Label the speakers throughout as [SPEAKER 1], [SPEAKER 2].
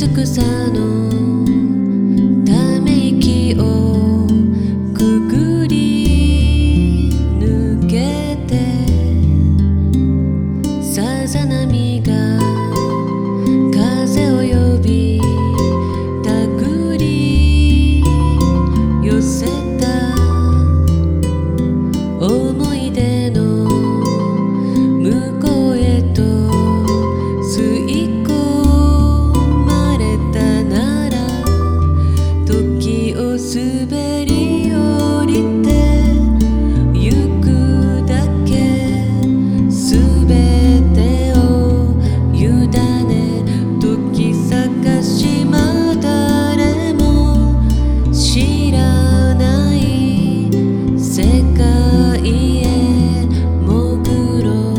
[SPEAKER 1] 草のため息をくぐり抜けてさざ波が風を呼び手繰り寄せた思い出の向こうへと吸い込まれたなら時を滑り降りてゆくだけ全てを委ね解き明かしま誰も知らない世界へ潜ろう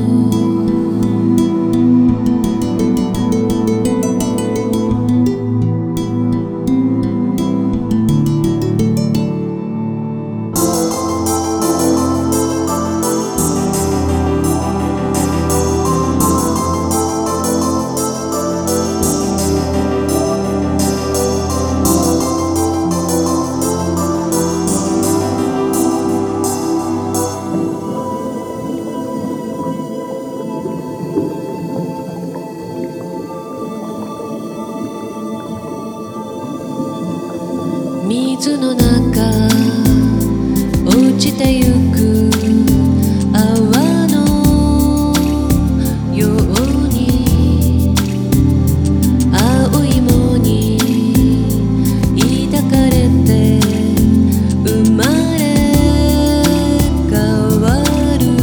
[SPEAKER 1] 水の中落ちてゆく泡のように青い藻に抱かれて生まれ変わる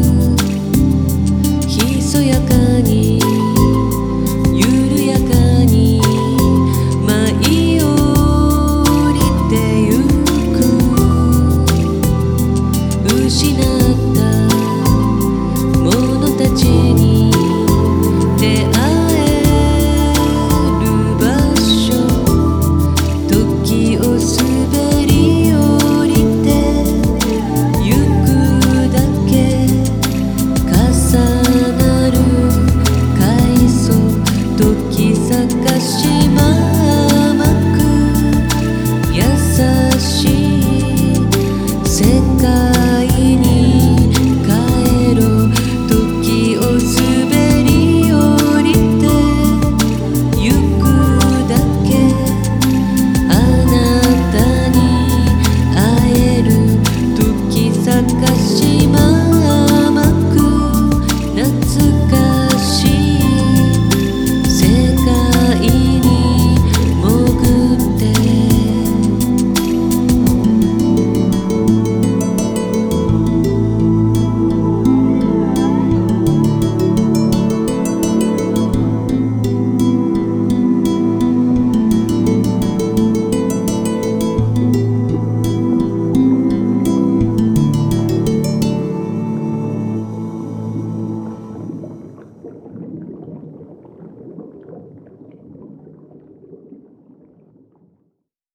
[SPEAKER 1] ひそやかに緩やかに舞い降りてゆく失ったものたちに出会える場所時を滑り降りてゆくだけ重なる階層解き明かし